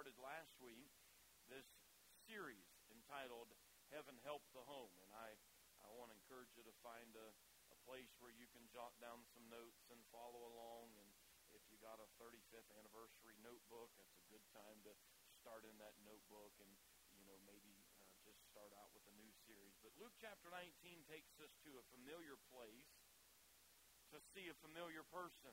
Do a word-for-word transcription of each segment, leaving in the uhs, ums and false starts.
started last week this series entitled Heaven Help the Home. And I, I want to encourage you to find a, a place where you can jot down some notes and follow along. And if you got a thirty-fifth anniversary notebook, that's a good time to start in that notebook and, you know, maybe uh, just start out with a new series. But Luke chapter nineteen takes us to a familiar place to see a familiar person.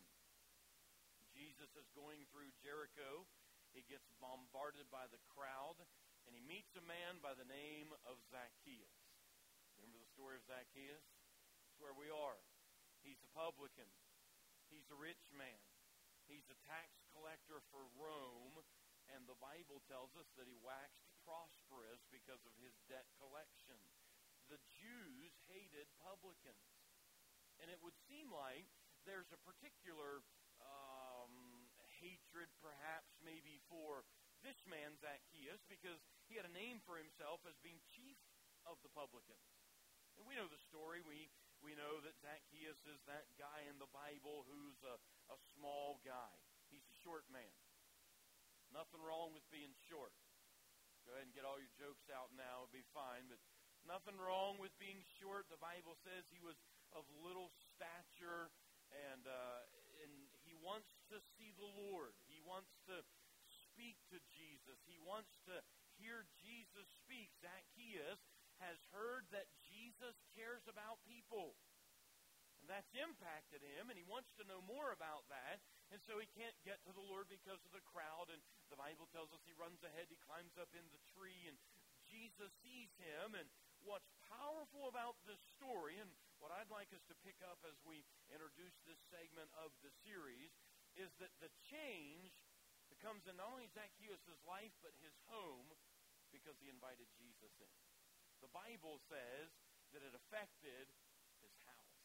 Jesus is going through Jericho. He gets bombarded by the crowd, and he meets a man by the name of Zacchaeus. Remember the story of Zacchaeus? It's where we are. He's a publican. He's a rich man. He's a tax collector for Rome, and the Bible tells us that he waxed prosperous because of his debt collection. The Jews hated publicans, and it would seem like there's a particular um, hatred, perhaps, maybe for this man, Zacchaeus, because he had a name for himself as being chief of the publicans. And we know the story. We we know that Zacchaeus is that guy in the Bible who's a, a small guy. He's a short man. Nothing wrong with being short. Go ahead and get all your jokes out now. It'll be fine. But nothing wrong with being short. The Bible says he was of little stature, and uh, and he wants to see the Lord. He wants to speak to Jesus. He wants to hear Jesus speak. Zacchaeus has heard that Jesus cares about people. And that's impacted him, and he wants to know more about that. And so he can't get to the Lord because of the crowd. And the Bible tells us he runs ahead, he climbs up in the tree, and Jesus sees him. And what's powerful about this story, and what I'd like us to pick up as we introduce this segment of the series, is that the change that comes in not only Zacchaeus' life, but his home, because he invited Jesus in. The Bible says that it affected his house.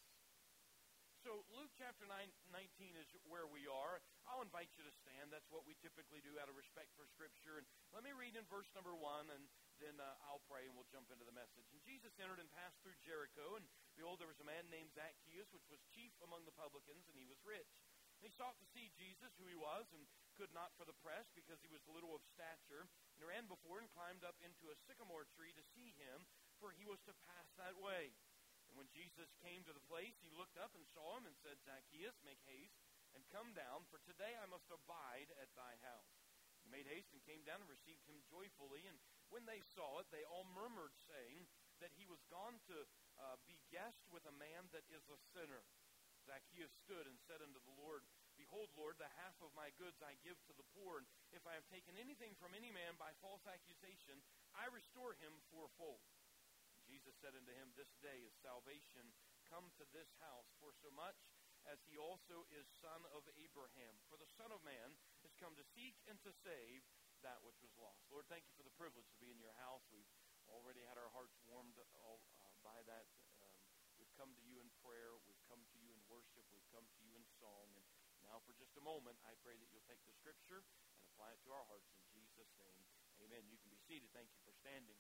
So Luke chapter nine, nineteen is where we are. I'll invite you to stand. That's what we typically do out of respect for Scripture. And let me read in verse number one, and then uh, I'll pray, and we'll jump into the message. And Jesus entered and passed through Jericho, and behold, there was a man named Zacchaeus, which was chief among the publicans, and he was rich. And he sought to see Jesus, who he was, and could not for the press, because he was little of stature. And he ran before and climbed up into a sycamore tree to see him, for he was to pass that way. And when Jesus came to the place, he looked up and saw him and said, Zacchaeus, make haste and come down, for today I must abide at thy house. He made haste and came down and received him joyfully. And when they saw it, they all murmured, saying that he was gone to uh, be guest with a man that is a sinner. Zacchaeus stood and said unto the Lord, Behold, Lord, the half of my goods I give to the poor, and if I have taken anything from any man by false accusation, I restore him fourfold. And Jesus said unto him, This day is salvation come to this house, for so much as he also is son of Abraham. For the Son of Man is come to seek and to save that which was lost. Lord, thank you for the privilege to be in your house. We've already had our hearts warmed all, uh, by that. Um, we've come to you in prayer. We've come to you in worship. We've come to you in song. And now for just a moment, I pray that you'll take the Scripture and apply it to our hearts in Jesus' name. Amen. You can be seated. Thank you for standing.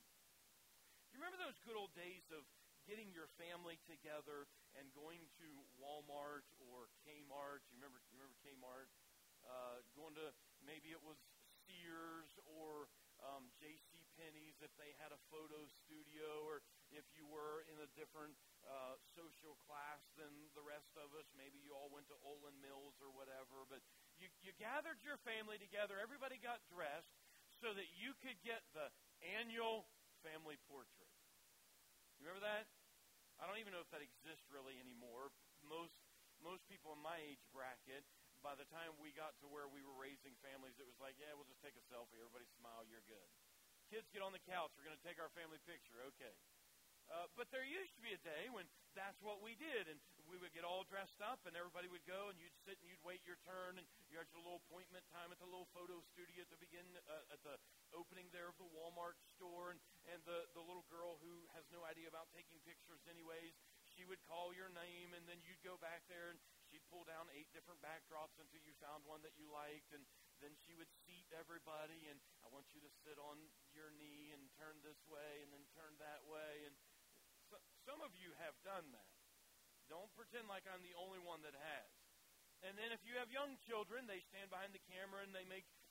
Do you remember those good old days of getting your family together and going to Walmart or Kmart? You remember, you remember Kmart? Uh, going to, maybe it was Sears or um, J C Penney's if they had a photo studio, or if you were in a different uh, social class than the rest of us. Maybe you all went to Olin Mills or whatever. But you, you gathered your family together. Everybody got dressed so that you could get the annual family portrait. You remember that? I don't even know if that exists really anymore. Most most people in my age bracket, by the time we got to where we were raising families, it was like, yeah, we'll just take a selfie. Everybody smile, you're good. Kids, get on the couch. We're going to take our family picture. Okay. Uh, but there used to be a day when that's what we did, and we would get all dressed up, and everybody would go, and you'd sit and you'd wait your turn, and you had your little appointment time at the little photo studio at the begin, uh, at the opening there of the Walmart store, and, and the, the little girl who has no idea about taking pictures anyways, she would call your name, and then you'd go back there, and she'd pull down eight different backdrops until you found one that you liked, and then she would seat everybody, and I want you to sit on your knee and turn this way and then turn that way, and so, some of you have done that. Don't pretend like I'm the only one that has. And then if you have young children, they stand behind the camera and they make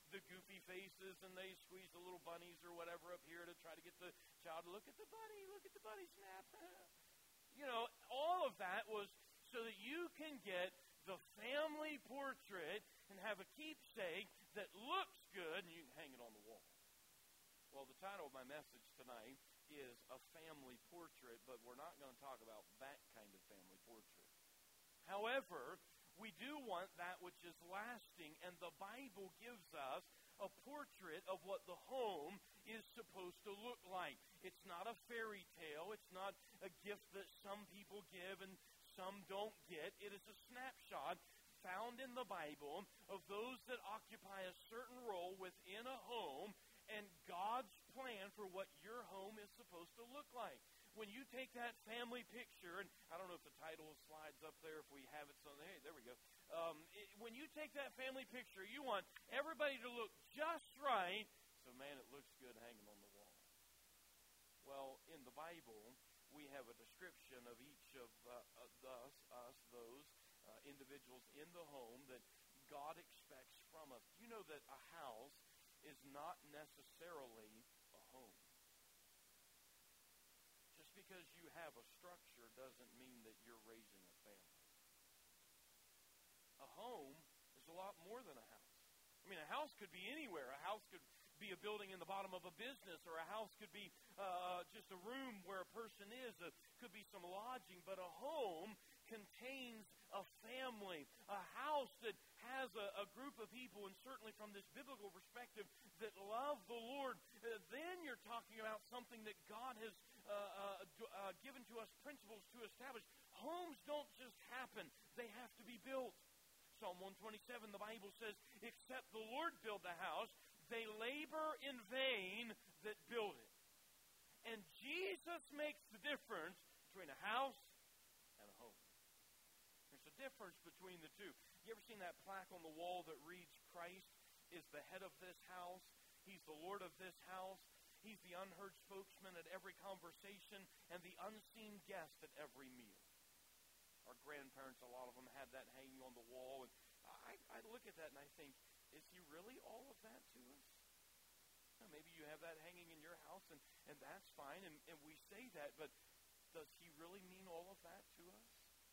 the goofy faces, and they squeeze the little bunnies or whatever up here to try to get the child to look at the bunny, look at the bunny, snap. You know, all of that was so that you can get the family portrait and have a keepsake that looks good, and you can hang it on the wall. Well, the title of my message tonight is A Family Portrait, but we're not going to talk about that kind of family portrait. However, we do want that which is lasting, and the Bible gives us a portrait of what the home is supposed to look like. It's not a fairy tale. It's not a gift that some people give and some don't get. It is a snapshot found in the Bible of those that occupy a certain role within a home and God's plan for what your home is supposed to look like. When you take that family picture, and I don't know if the title slides up there, if we have it, so hey, there we go. Um, it, when you take that family picture, you want everybody to look just right, so man, it looks good hanging on the wall. Well, in the Bible, we have a description of each of uh, us, us, those uh, individuals in the home that God expects from us. You know that a house is not necessarily a home. Just because you have a structure doesn't mean that you're raising a family. A home is a lot more than a house. I mean, a house could be anywhere. A house could be a building in the bottom of a business, or a house could be uh, just a room where a person is. It could be some lodging, but a home contains a family, a house that has a, a group of people, and certainly from this biblical perspective, that love the Lord. Uh, then you're talking about something that God has uh, uh, uh, given to us principles to establish. Homes don't just happen. They have to be built. Psalm one twenty-seven, the Bible says, except the Lord build the house, they labor in vain that build it. And Jesus makes the difference between a house and a home. There's a difference between the two. You ever seen that plaque on the wall that reads, Christ is the head of this house. He's the Lord of this house. He's the unheard spokesman at every conversation and the unseen guest at every meal. Our grandparents, a lot of them had that hanging on the wall. And I, I look at that and I think, is he really all of that to us? Now, maybe you have that hanging in your house, and, and that's fine, and, and we say that, but does he really mean all of that to us?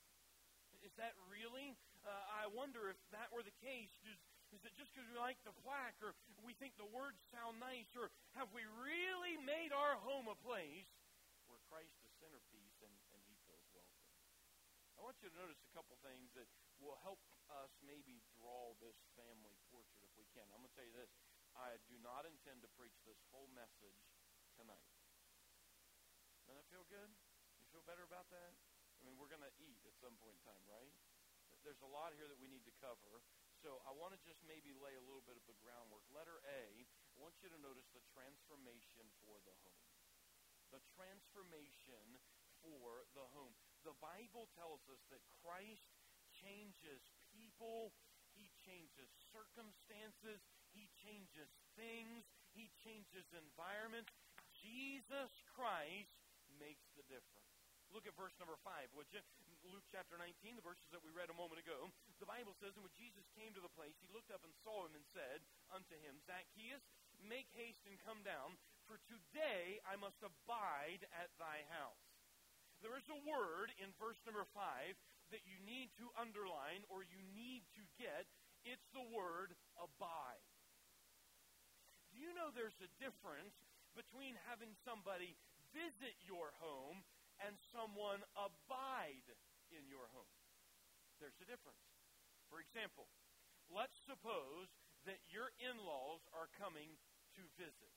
Is that really? Uh, I wonder if that were the case. Is, is it just because we like the plaque, or we think the words sound nice, or have we really made our home a place where Christ is centerpiece and, and he feels welcome? I want you to notice a couple things that will help us maybe draw this family portrait if we can. I'm going to tell you this. I do not intend to preach this whole message tonight. Doesn't that feel good? You feel better about that? I mean, we're going to eat at some point in time, right? There's a lot here that we need to cover. So I want to just maybe lay a little bit of the groundwork. Letter A, I want you to notice the transformation for the home. The transformation for the home. The Bible tells us that Christ changes people, he changes circumstances, he changes things, he changes environments. Jesus Christ makes the difference. Look at verse number five, would you? Luke chapter nineteen, the verses that we read a moment ago. The Bible says, and when Jesus came to the place, he looked up and saw him and said unto him, Zacchaeus, make haste and come down, for today I must abide at thy house. There is a word in verse number five that you need to underline or you need to get. It's the word abide. Do you know there's a difference between having somebody visit your home and someone abide in your home? There's a difference. For example, let's suppose that your in-laws are coming to visit.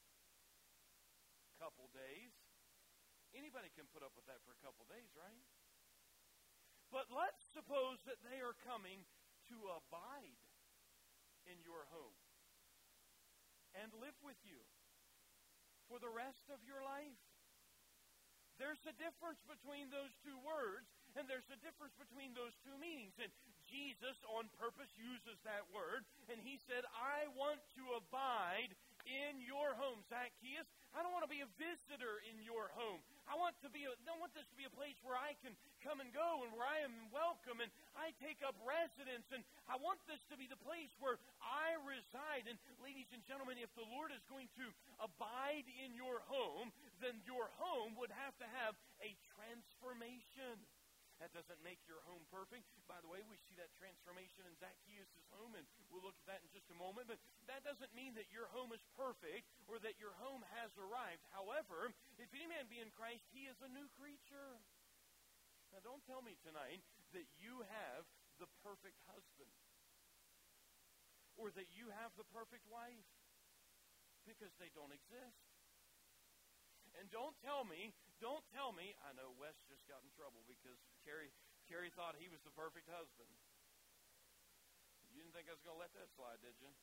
Couple days. Anybody can put up with that for a couple days, right? But let's suppose that they are coming to abide in your home and live with you for the rest of your life. There's a difference between those two words, and there's a difference between those two meanings. And Jesus, on purpose, uses that word, and he said, I want to abide in your home. Zacchaeus, I don't want to be a visitor in your home. I want to be a, I want this to be a place where I can come and go and where I am welcome and I take up residence, and I want this to be the place where I reside. And ladies and gentlemen, if the Lord is going to abide in your home, then your home would have to have a transformation. That doesn't make your home perfect. By the way, we see that transformation in Zacchaeus' home, and we'll look at that in just a moment. But that doesn't mean that your home is perfect or that your home has arrived. However, if any man be in Christ, he is a new creature. Now, don't tell me tonight that you have the perfect husband or that you have the perfect wife, because they don't exist. And don't tell me, don't tell me, I know Wes just got in trouble because Carrie, Carrie thought he was the perfect husband. You didn't think I was going to let that slide, did you?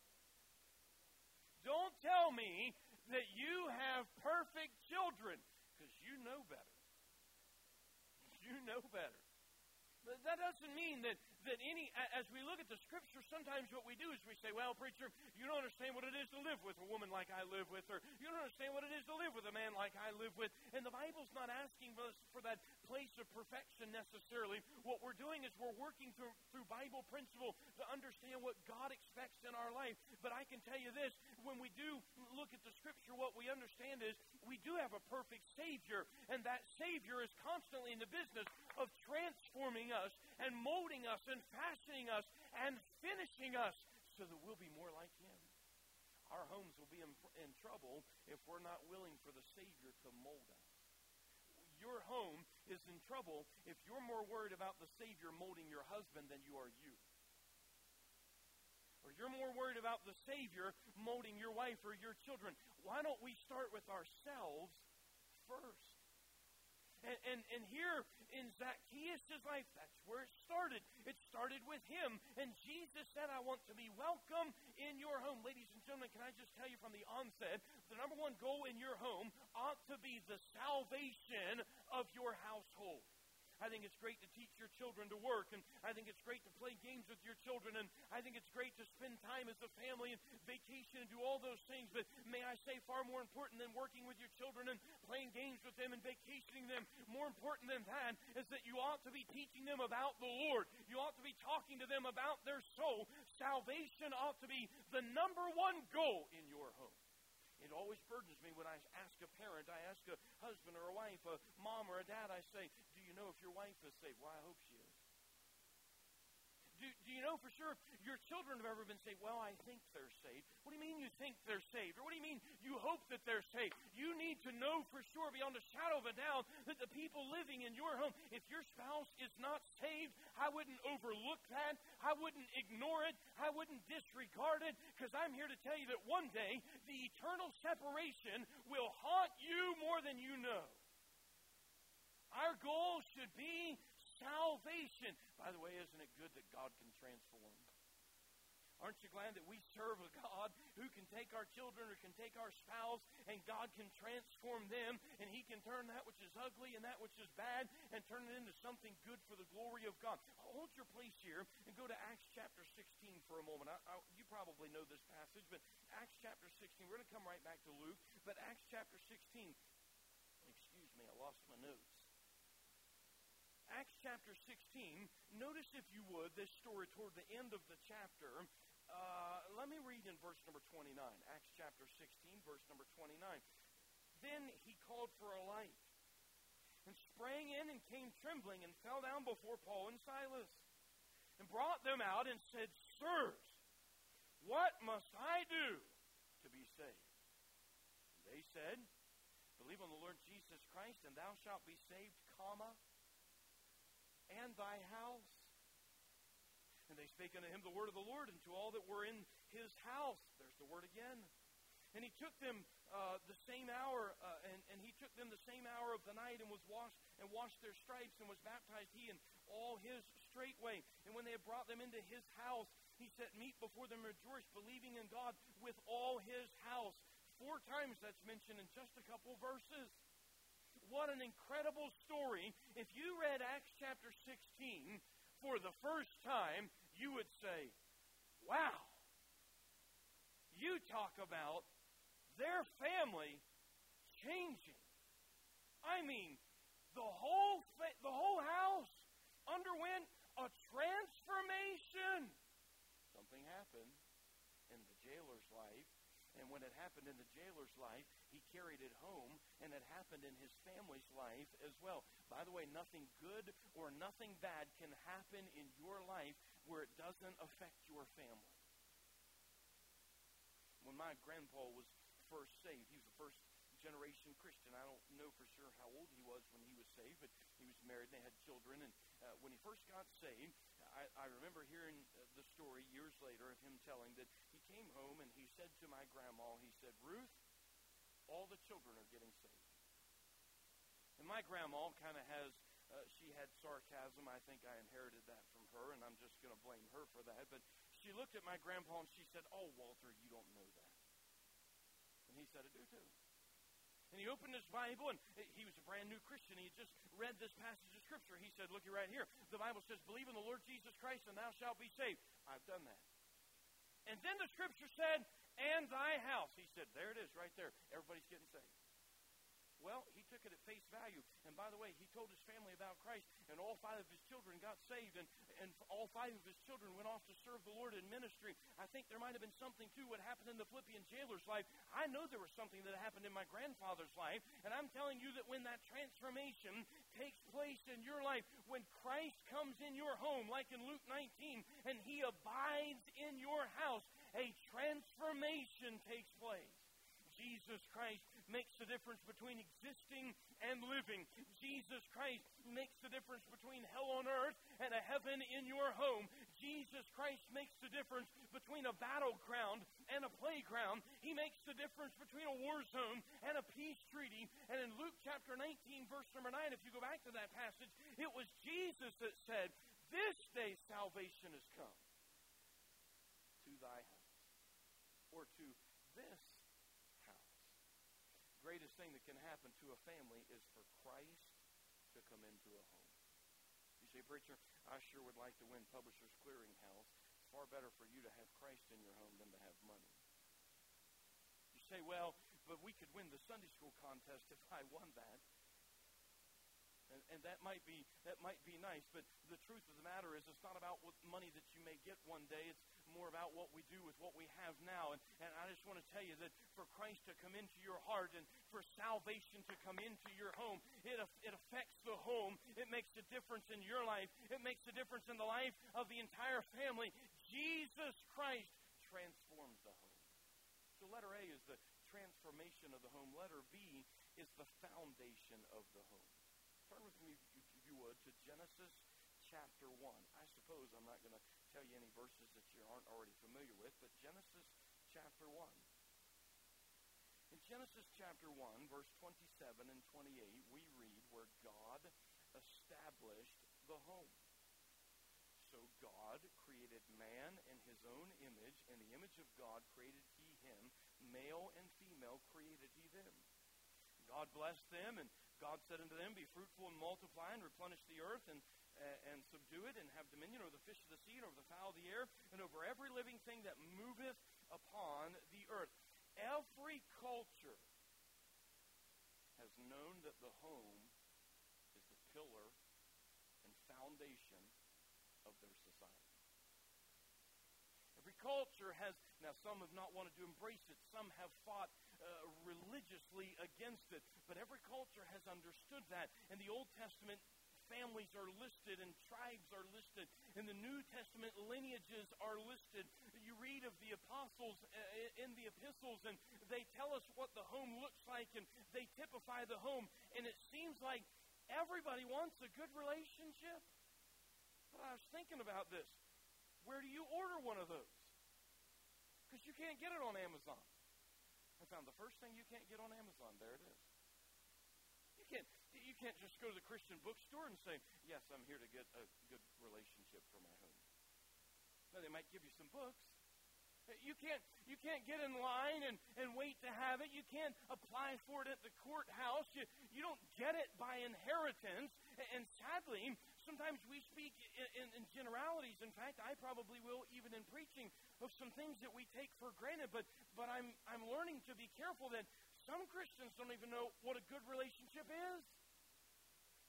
Don't tell me that you have perfect children, because you know better. You know better. But that doesn't mean that, that any, as we look at the Scripture, sometimes what we do is we say, well, preacher, you don't understand what it is to live with a woman like I live with, or you don't understand what it is to live with a man like I live with. And the Bible's not asking us for that place of perfection necessarily. What we're doing is we're working through, through Bible principle to understand what God expects in our life. But I can tell you this, when we do look at the Scripture, what we understand is we do have a perfect Savior, and that Savior is constantly in the business of transforming us and molding us and fashioning us and finishing us so that we'll be more like Him. Our homes will be in, in trouble if we're not willing for the Savior to mold us. Your home is in trouble if you're more worried about the Savior molding your husband than you are you. Or you're more worried about the Savior molding your wife or your children. Why don't we start with ourselves first? And, and, and here in Zacchaeus' life, that's where it started. It started with him. And Jesus said, I want to be welcome in your home. Ladies and gentlemen, can I just tell you from the onset, the number one goal in your home ought to be the salvation of your household. I think it's great to teach your children to work, and I think it's great to play games with your children, and I think it's great to spend time as a family and vacation and do all those things. But may I say, far more important than working with your children and playing games with them and vacationing them, more important than that is that you ought to be teaching them about the Lord. You ought to be talking to them about their soul. Salvation ought to be the number one goal in your home. It always burdens me when I ask a parent, I ask a husband or a wife, a mom or a dad, I say, do you know if your wife is saved? Well, I hope she is. Do, do you know for sure your children have ever been saved? Well, I think they're saved. What do you mean you think they're saved? Or what do you mean you hope that they're saved? You need to know for sure, beyond a shadow of a doubt, that the people living in your home, if your spouse is not saved, I wouldn't overlook that. I wouldn't ignore it. I wouldn't disregard it, because I'm here to tell you that one day the eternal separation will haunt you more than you know. Our goal should be salvation. By the way, isn't it good that God can transform? Aren't you glad that we serve a God who can take our children or can take our spouse, and God can transform them, and He can turn that which is ugly and that which is bad and turn it into something good for the glory of God. Hold your place here and go to Acts chapter sixteen for a moment. I, I, you probably know this passage, but Acts chapter sixteen, we're going to come right back to Luke, but Acts chapter sixteen, excuse me, I lost my notes. Acts chapter sixteen, notice if you would this story toward the end of the chapter. Uh, let me read in verse number twenty-nine. Acts chapter sixteen, verse number twenty-nine. Then he called for a light and sprang in and came trembling and fell down before Paul and Silas and brought them out and said, Sirs, what must I do to be saved? And they said, Believe on the Lord Jesus Christ, and thou shalt be saved, comma, and thy house. And they spake unto him the word of the Lord, and to all that were in his house. There's the word again. And he took them uh, the same hour, uh, and, and he took them the same hour of the night, and was washed, and washed their stripes, and was baptized he and all his straightway. And when they had brought them into his house, he set meat before them, rejoiced, believing in God with all his house. Four times that's mentioned in just a couple verses. What an incredible story. If you read Acts chapter sixteen for the first time, you would say, wow. You talk about their family changing. I mean, the whole fa- the whole house underwent a transformation. Something happened in the jailer's life, and when it happened in the jailer's life, he carried it home, and it happened in his family's life as well. By the way, nothing good or nothing bad can happen in your life where it doesn't affect your family. When my grandpa was first saved, he was the first generation Christian. I don't know for sure how old he was when he was saved, but he was married and they had children. And uh, when he first got saved, I, I remember hearing uh, the story years later of him telling that he came home and he said to my grandma, he said, "Ruth, all the children are getting saved." And my grandma kind of has, uh, she had sarcasm. I think I inherited that from her, and I'm just going to blame her for that. But she looked at my grandpa and she said, "Oh, Walter, you don't know that." And he said, "I do too." And he opened his Bible, and he was a brand new Christian. He had just read this passage of Scripture. He said, "Look right here. The Bible says, believe in the Lord Jesus Christ, and thou shalt be saved." I've done that. And then the Scripture said, "and thy house." He said, there it is right there. Everybody's getting saved. Well, he took it at face value. And by the way, he told his family about Christ, and all five of his children got saved, and, and all five of his children went off to serve the Lord in ministry. I think there might have been something, too, what happened in the Philippian jailer's life. I know there was something that happened in my grandfather's life, and I'm telling you that when that transformation takes place in your life, when Christ comes in your home, like in Luke nineteen, and he abides in your house, a transformation takes place. Jesus Christ makes the difference between existing and living. Jesus Christ makes the difference between hell on earth and a heaven in your home. Jesus Christ makes the difference between a battleground and a playground. He makes the difference between a war zone and a peace treaty. And in Luke chapter nineteen, verse number nine, if you go back to that passage, it was Jesus that said, "This day salvation has come to thy house," or to this greatest thing that can happen to a family is for Christ to come into a home. You say, "Preacher, I sure would like to win Publishers Clearinghouse. It's far better for you to have Christ in your home than to have money." You say, "Well, but we could win the Sunday school contest if I won that." And, and that might be that might be nice, but the truth of the matter is it's not about what money that you may get one day. It's more about what we do with what we have now. And, and I just want to tell you that for Christ to come into your heart and for salvation to come into your home, it, it affects the home. It makes a difference in your life. It makes a difference in the life of the entire family. Jesus Christ transforms the home. So letter A is the transformation of the home. Letter B is the foundation of the home. Turn with me, if you would, to Genesis chapter one. I suppose I'm not going to tell you any verses that you aren't already familiar with, but Genesis chapter one. In Genesis chapter one, verse twenty-seven and twenty-eight, we read where God established the home. So God created man in his own image. In the image of God created he him. Male and female created he them. God blessed them, and God said unto them, "Be fruitful and multiply, and replenish the earth, and uh, and subdue it, and have dominion over the fish of the sea, and over the fowl of the air, and over every living thing that moveth upon the earth." Every culture has known that the home is the pillar and foundation of their society. Every culture has, now some have not wanted to embrace it, some have fought uh, religiously against it, but every culture has understood that. In the Old Testament, families are listed and tribes are listed. In the New Testament, lineages are listed. You read of the apostles in the epistles, and they tell us what the home looks like, and they typify the home. And it seems like everybody wants a good relationship. But I was thinking about this. Where do you order one of those? Because you can't get it on Amazon. I found the first thing you can't get on Amazon. There it is. You can't, you can't just go to the Christian bookstore and say, "Yes, I'm here to get a good relationship for my home." Now, they might give you some books. You can't, you can't get in line and, and wait to have it. You can't apply for it at the courthouse. You, you don't get it by inheritance. And sadly, sometimes we speak in, in, in generalities. In fact, I probably will even in preaching of some things that we take for granted. But, but I'm, I'm learning to be careful that some Christians don't even know what a good relationship is.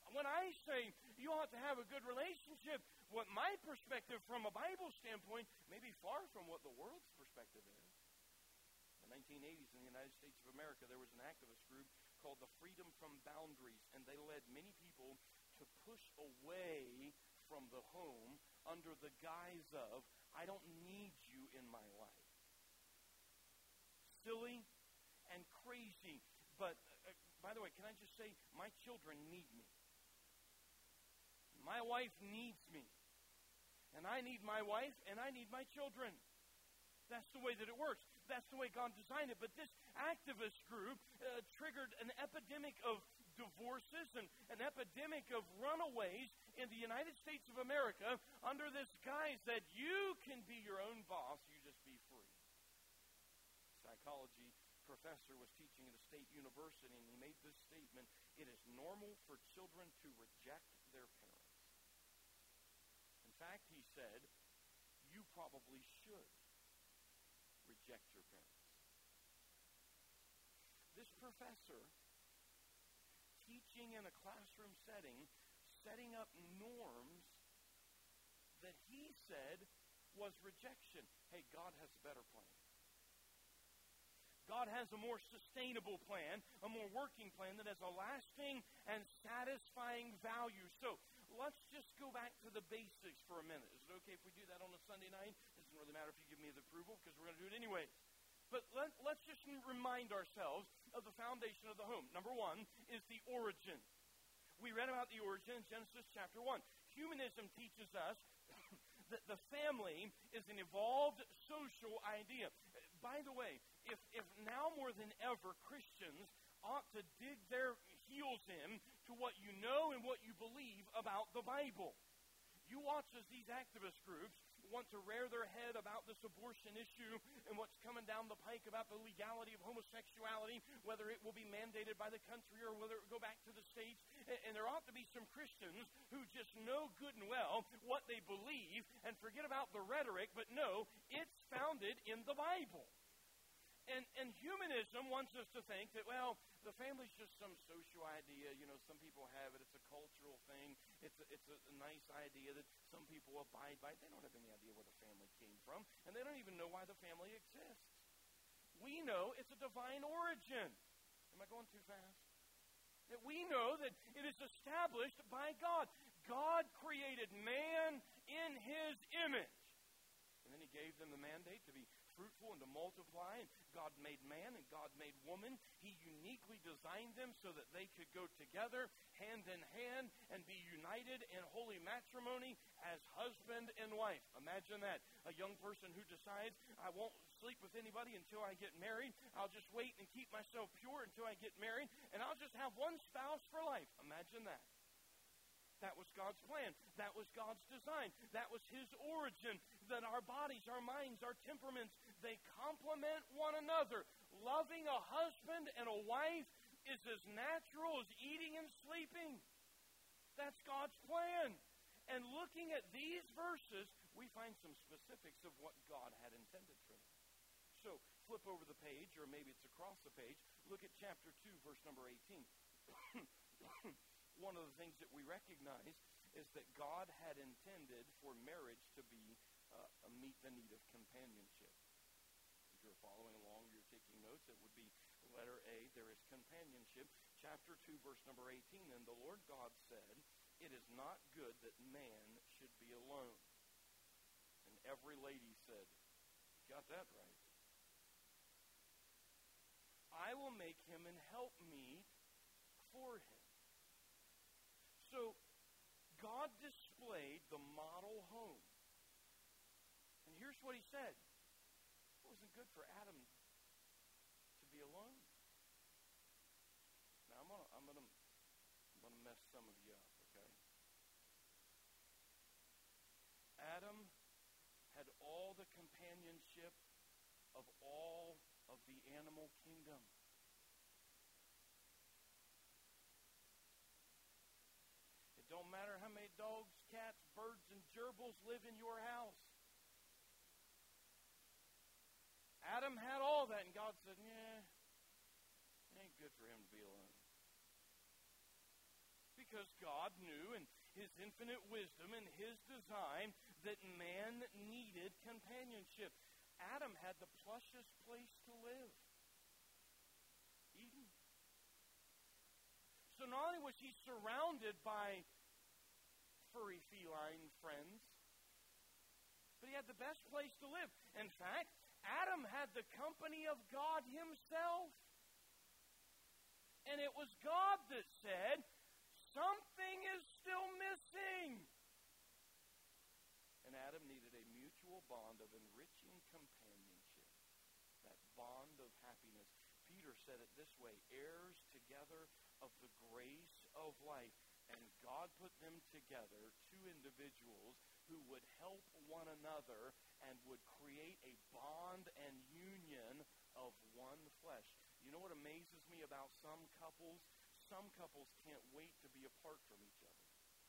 when I say you ought to have a good relationship, what my perspective from a Bible standpoint may be far from what the world's perspective is. In the nineteen eighties in the United States of America, there was an activist group called the Freedom from Boundaries, and they led many people to push away from the home under the guise of, I don't need you in my life. Silly and crazy, but uh, by the way, can I just say, my children need me. My wife needs me. And I need my wife, and I need my children. That's the way that it works. That's the way God designed it. But this activist group uh, triggered an epidemic of divorces and an epidemic of runaways in the United States of America under this guise that you can be your own boss, you just be free. Psychology professor was teaching at a state university, and he made this statement: it is normal for children to reject their parents. In fact, he said, you probably should reject your parents. This professor, teaching in a classroom setting, setting up norms that he said was rejection. Hey, God has a better plan. God has a more sustainable plan, a more working plan that has a lasting and satisfying value. So let's just go back to the basics for a minute. Is it okay if we do that on a Sunday night? It doesn't really matter if you give me the approval, because we're going to do it anyway. But let, let's just remind ourselves of the foundation of the home. Number one is the origin. We read about the origin in Genesis chapter one. Humanism teaches us that the family is an evolved social idea. By the way, if, if now more than ever Christians ought to dig their heels in to what you know and what you believe about the Bible. You watch as these activist groups want to rear their head about this abortion issue and what's coming down the pike about the legality of homosexuality, whether it will be mandated by the country or whether it will go back to the states. And, and there ought to be some Christians who just know good and well what they believe and forget about the rhetoric, but know it's founded in the Bible. And, and humanism wants us to think that, well, the family's just some social idea. You know, some people have it. It's a cultural thing. It's a, it's a, a nice idea that some people abide by. They don't have any idea where the family came from, and they don't even know why the family exists. We know it's a divine origin. Am I going too fast? That we know that it is established by God. God created man in his image. And then he gave them the mandate to be fruitful and to multiply. And God made man and God made woman. He uniquely designed them so that they could go together hand in hand and be united in holy matrimony as husband and wife. Imagine that. A young person who decides, I won't sleep with anybody until I get married. I'll just wait and keep myself pure until I get married, and I'll just have one spouse for life. Imagine that. That was God's plan. That was God's design. That was his origin. That our bodies, our minds, our temperaments, they complement one another. Loving a husband and a wife is as natural as eating and sleeping. That's God's plan. And looking at these verses, we find some specifics of what God had intended for them. So, flip over the page, or maybe it's across the page. Look at chapter two, verse number eighteen. One of the things that we recognize is that God had intended for marriage to be uh, a meet the need of companionship. If you're following along, you're taking notes, it would be letter A, there is companionship. Chapter two, verse number eighteen, and the Lord God said, it is not good that man should be alone. And every lady said, got that right. I will make him an helpmeet for him. So, God displayed the model home. And here's what he said. It wasn't good for Adam to be alone. Now, I'm gonna, I'm gonna, I'm gonna mess some of you up, okay? Adam had all the companionship of all of the animal kingdom. Don't matter how many dogs, cats, birds, and gerbils live in your house. Adam had all that, and God said, yeah, it ain't good for him to be alone. because God knew in His infinite wisdom and His design that man needed companionship. Adam had the plushest place to live, Eden. So not only was he surrounded by furry feline friends, but he had the best place to live. In fact, Adam had the company of God Himself. And it was God that said, something is still missing. And Adam needed a mutual bond of enriching companionship, that bond of happiness. Peter said it this way, heirs together of the grace of life. And God put them together, two individuals who would help one another and would create a bond and union of one flesh. You know what amazes me about some couples? Some couples can't wait to be apart from each other.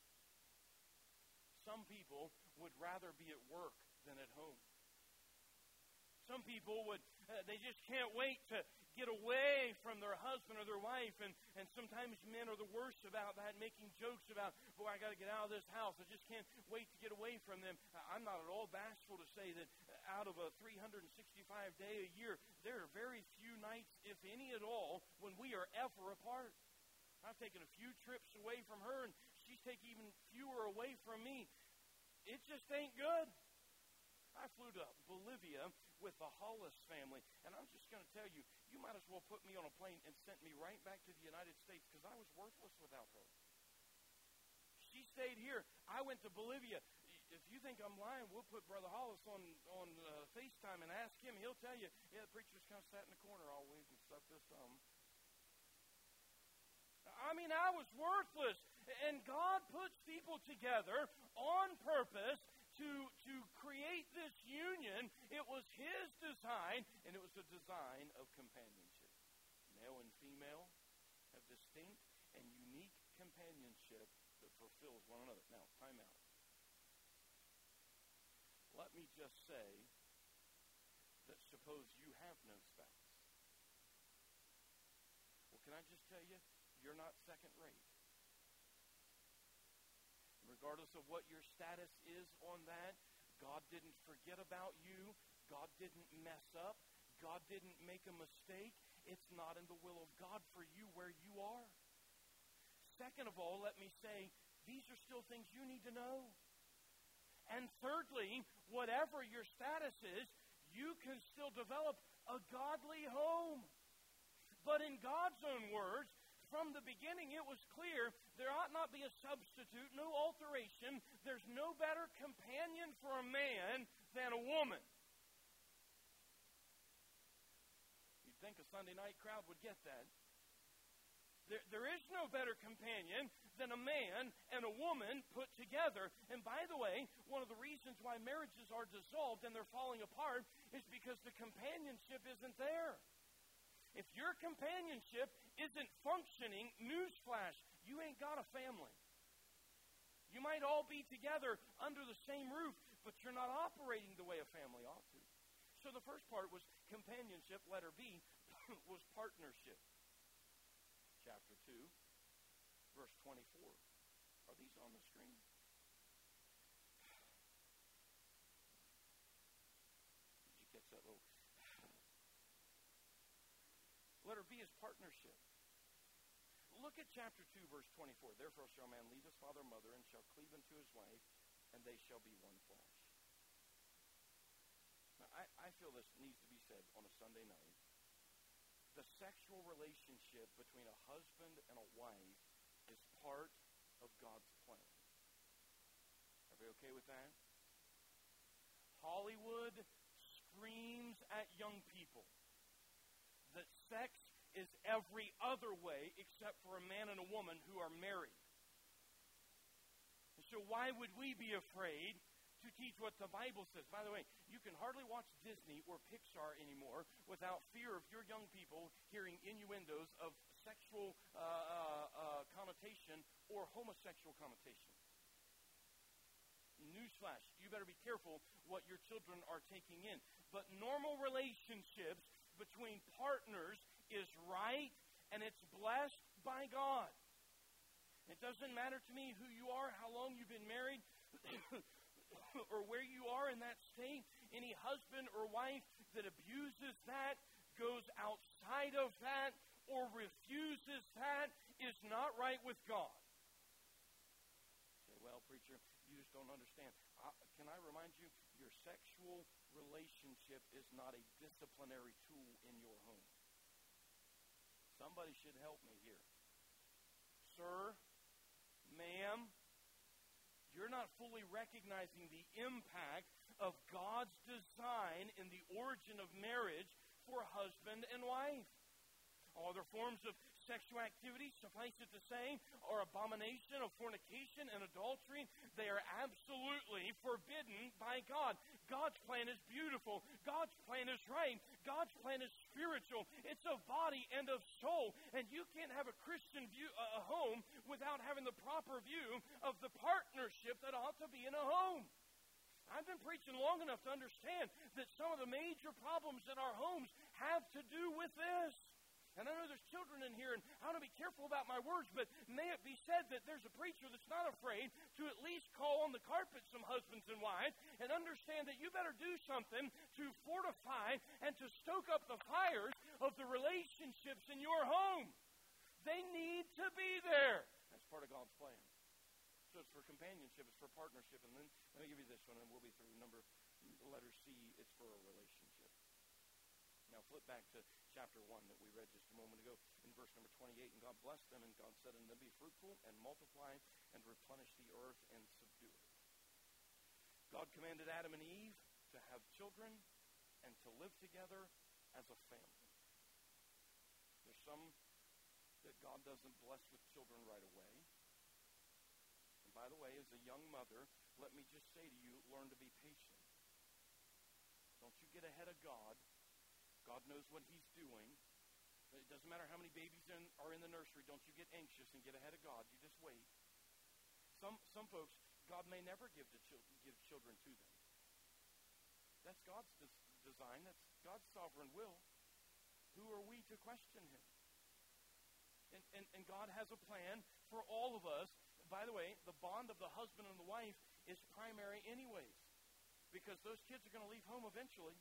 Some people would rather be at work than at home. Some people would, uh, they just can't wait to get away from their husband or their wife. And, and sometimes men are the worst about that, making jokes about, boy, I got to get out of this house. I just can't wait to get away from them. I'm not at all bashful to say that out of a three hundred sixty-five day a year, there are very few nights, if any at all, when we are ever apart. I've taken a few trips away from her, and she's taken even fewer away from me. It just ain't good. I flew to Bolivia with the Hollis family, and I'm just going to tell you, you might as well put me on a plane and sent me right back to the United States because I was worthless without her. She stayed here. I went to Bolivia. If you think I'm lying, we'll put Brother Hollis on, on uh, FaceTime and ask him. He'll tell you, yeah, the preacher just kind of sat in the corner all week and sucked his thumb. I mean, I was worthless. And God puts people together on purpose to, to create this union. It was His design, and it was a design of companionship. Male and female have distinct and unique companionship that fulfills one another. Now, time out. Let me just say that suppose you have no spouse. Well, can I just tell you, you're not second rate. Regardless of what your status is on that, God didn't forget about you. God didn't mess up. God didn't make a mistake. It's not in the will of God for you where you are. Second of all, let me say, these are still things you need to know. And thirdly, whatever your status is, you can still develop a godly home. But in God's own words, from the beginning it was clear there ought not be a substitute, no alteration. There's no better companion for a man than a woman. You'd think a Sunday night crowd would get that. There, there is no better companion than a man and a woman put together. And by the way, one of the reasons why marriages are dissolved and they're falling apart is because the companionship isn't there. If your companionship isn't functioning, newsflash, you ain't got a family. You might all be together under the same roof, but you're not operating the way a family ought to. So the first part was companionship. Letter B was partnership. Chapter two, verse twenty-four. Are these on the screen? Did you catch that little... Letter B is partnership. Look at chapter two, verse twenty-four. Therefore shall a man leave his father and mother and shall cleave unto his wife, and they shall be one flesh. Now, I, I feel this needs to be said on a Sunday night. The sexual relationship between a husband and a wife is part of God's plan. Everybody okay with that? Hollywood screams at young people that sex is every other way except for a man and a woman who are married. And so why would we be afraid to teach what the Bible says? By the way, you can hardly watch Disney or Pixar anymore without fear of your young people hearing innuendos of sexual uh, uh, uh, connotation or homosexual connotation. Newsflash, you better be careful what your children are taking in. But normal relationships between partners is right, and it's blessed by God. It doesn't matter to me who you are, how long you've been married, or where you are in that state. Any husband or wife that abuses that, goes outside of that, or refuses that, is not right with God. Say, well, preacher, you just don't understand. Uh, can I remind you, your sexual relationship is not a disciplinary tool in your home. Somebody should help me here. Sir, ma'am, you're not fully recognizing the impact of God's design in the origin of marriage for husband and wife. All other forms of sexual activity, suffice it to say, are abomination of fornication and adultery. They are absolutely forbidden by God. God's plan is beautiful. God's plan is right. God's plan is spiritual. It's of body and of soul. And you can't have a Christian view, a home without having the proper view of the partnership that ought to be in a home. I've been preaching long enough to understand that some of the major problems in our homes have to do with this. And I know there's children in here, and I want to be careful about my words, but may it be said that there's a preacher that's not afraid to at least call on the carpet some husbands and wives and understand that you better do something to fortify and to stoke up the fires of the relationships in your home. They need to be there. That's part of God's plan. So it's for companionship, it's for partnership, and then let me give you this one, and we'll be through. Number, letter C, it's for a relationship. Now flip back to chapter one that we read just a moment ago in verse number twenty-eight. And God blessed them, and God said unto them, be fruitful and multiply and replenish the earth and subdue it. God commanded Adam and Eve to have children and to live together as a family. There's some that God doesn't bless with children right away. And by the way, as a young mother, let me just say to you, learn to be patient. Don't you get ahead of God. God knows what He's doing. It doesn't matter how many babies in, are in the nursery. Don't you get anxious and get ahead of God. You just wait. Some some folks, God may never give to chil- give children to them. That's God's des- design. That's God's sovereign will. Who are we to question Him? And, and, and God has a plan for all of us. By the way, the bond of the husband and the wife is primary anyways, because those kids are going to leave home eventually.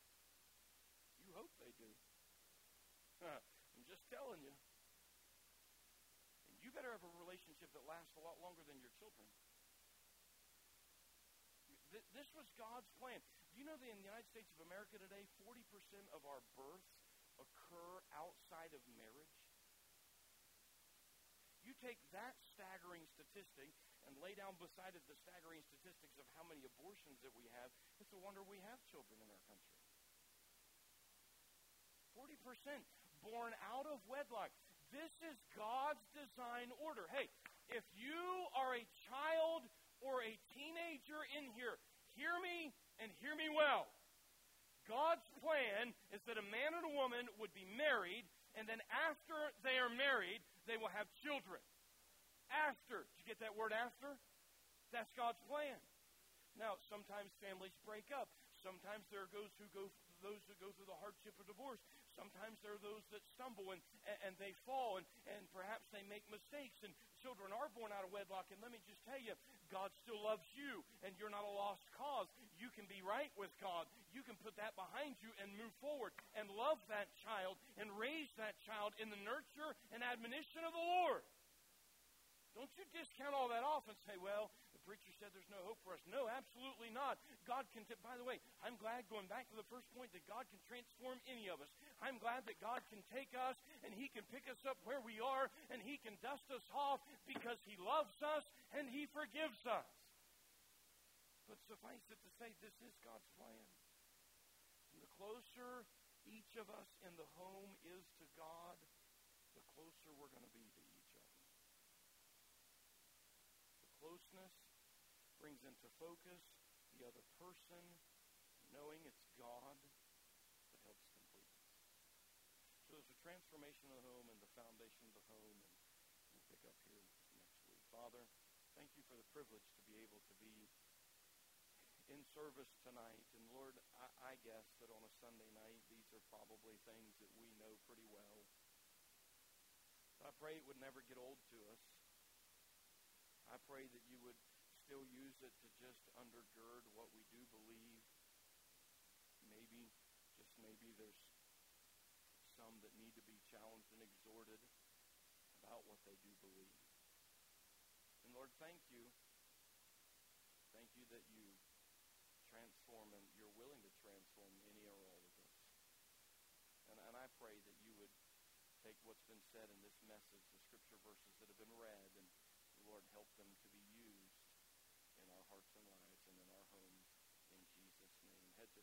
You hope they do. I'm just telling you. And you better have a relationship that lasts a lot longer than your children. This was God's plan. Do you know that in the United States of America today, forty percent of our births occur outside of marriage? You take that staggering statistic and lay down beside it the staggering statistics of how many abortions that we have. It's a wonder we have children in our country. forty percent born out of wedlock. This is God's design order. Hey, if you are a child or a teenager in here, hear me and hear me well. God's plan is that a man and a woman would be married, and then after they are married, they will have children. After. Did you get that word after? That's God's plan. Now, sometimes families break up. Sometimes there are those who go those who go through the hardship of divorce. Sometimes there are those that stumble and, and they fall and, and perhaps they make mistakes and children are born out of wedlock. And let me just tell you, God still loves you and you're not a lost cause. You can be right with God. You can put that behind you and move forward and love that child and raise that child in the nurture and admonition of the Lord. Don't you discount all that off and say, well, the preacher said there's no hope for us. No, absolutely not. God can, t- by the way, I'm glad, going back to the first point, that God can transform any of us. I'm glad that God can take us and He can pick us up where we are and He can dust us off because He loves us and He forgives us. But suffice it to say, this is God's plan. And the closer each of us in the home is to God, the closer we're going to be to each other. Closeness brings into focus the other person, knowing it's God that helps complete us. So there's a transformation of the home and the foundation of the home, and we'll pick up here next week. Father, thank you for the privilege to be able to be in service tonight. And Lord, I, I guess that on a Sunday night, these are probably things that we know pretty well. But I pray it would never get old to us. I pray that you would still use it to just undergird what we do believe. Maybe, just maybe, there's some that need to be challenged and exhorted about what they do believe. And Lord, thank you. Thank you that you transform and you're willing to transform any or all of us. And, and I pray that you would take what's been said in this message, the scripture verses that have been read, and Lord, help them to be used in our hearts and lives.